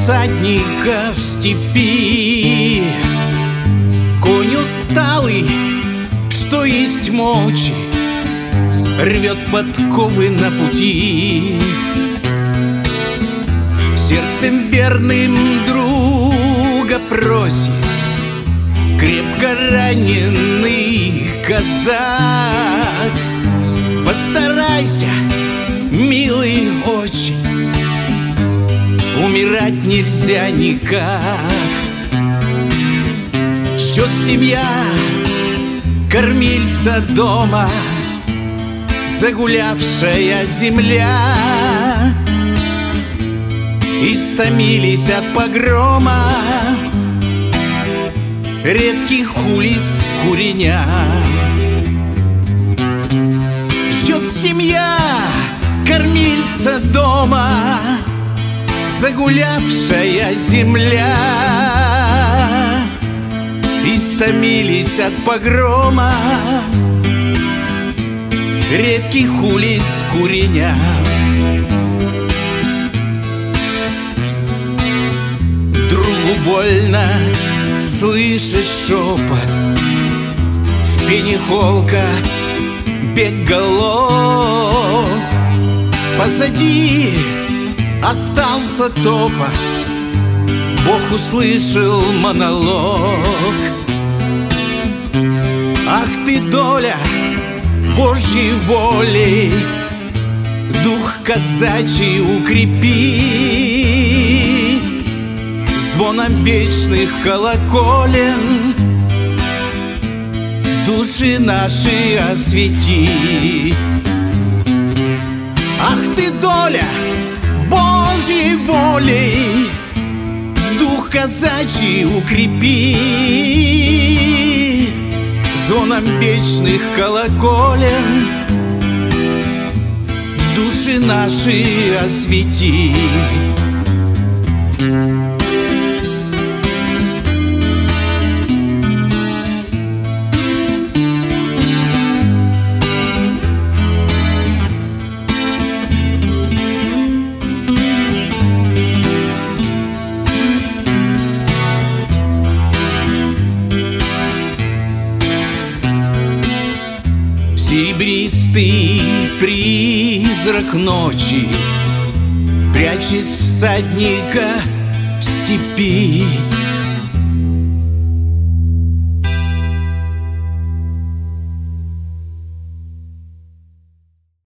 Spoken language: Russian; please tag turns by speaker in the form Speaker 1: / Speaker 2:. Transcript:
Speaker 1: всадника в степи. Конь усталый, что есть мочи, рвет подковы на пути. Сердцем верным друга просит крепко раненый казак. Постарайся, милый, очень, умирать нельзя никак. Ждет семья кормильца дома, загулявшая земля. Истомились от погрома редких улиц куреня. Ждет семья кормильца дома, загулявшая земля. Истомились от погрома редких улиц куреня. Другу больно слышать шепот в пене холка бег голов. Позади остался топот, Бог услышал монолог. Ах ты, доля Божьей воли, дух казачий укрепи. Звоном вечных колоколен души наши освети. Ах ты, доля Божьей воли, дух казачий укрепи. Звоном вечных колоколен души наши освети. Серебристый призрак ночи прячет всадника в степи.